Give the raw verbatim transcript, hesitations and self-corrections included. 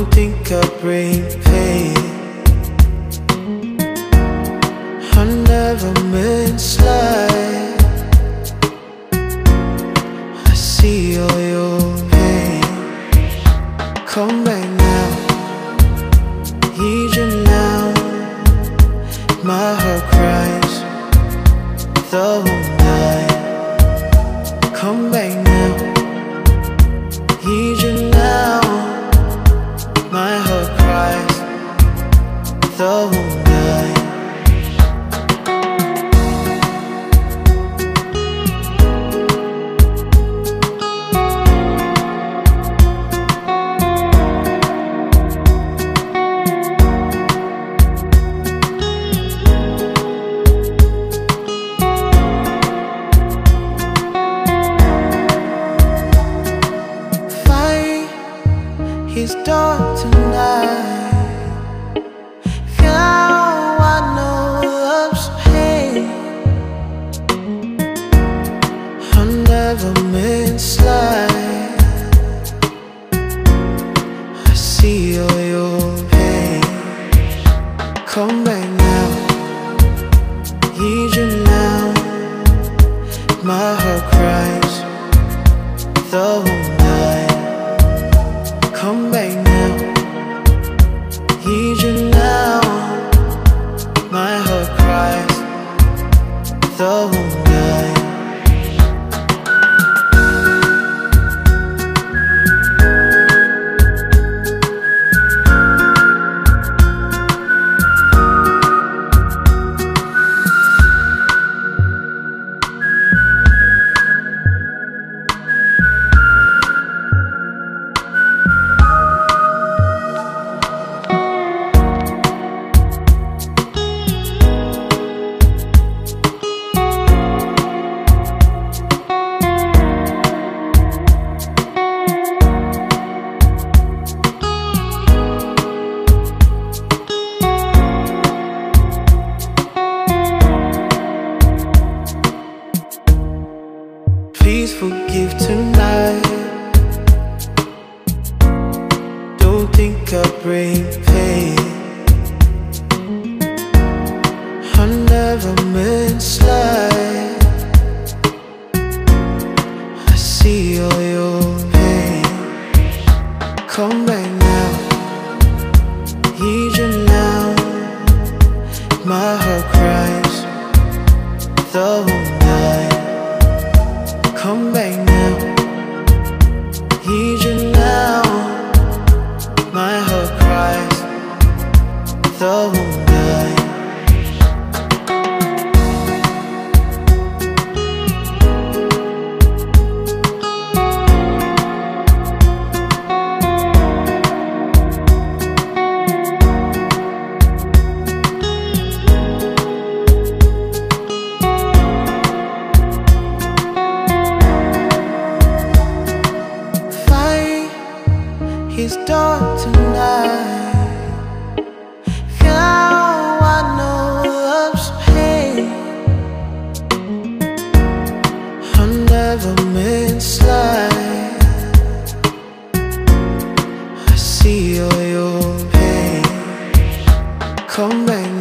Don't think I bring pain. I never meant slide. I see all your pain. Come back now, need you now. My heart cries the whole night. Come back now, need you now. My heart cries the whole night. It's dark tonight. Now I know love's pain. I never meant slide. I see all your pain. Come back now, need you now. My heart cries the whole night. Come back now, need you now. My heart cries the whole night. Please forgive tonight. Don't think I bring pain. I never meant slide. I see all your pain. Come back now, need you now. My heart cries the whole night. Come back now, need you now. My heart cries the whole night. It's dark tonight. Now I know love's pain. I never meant slide. I see all your pain. Come back now.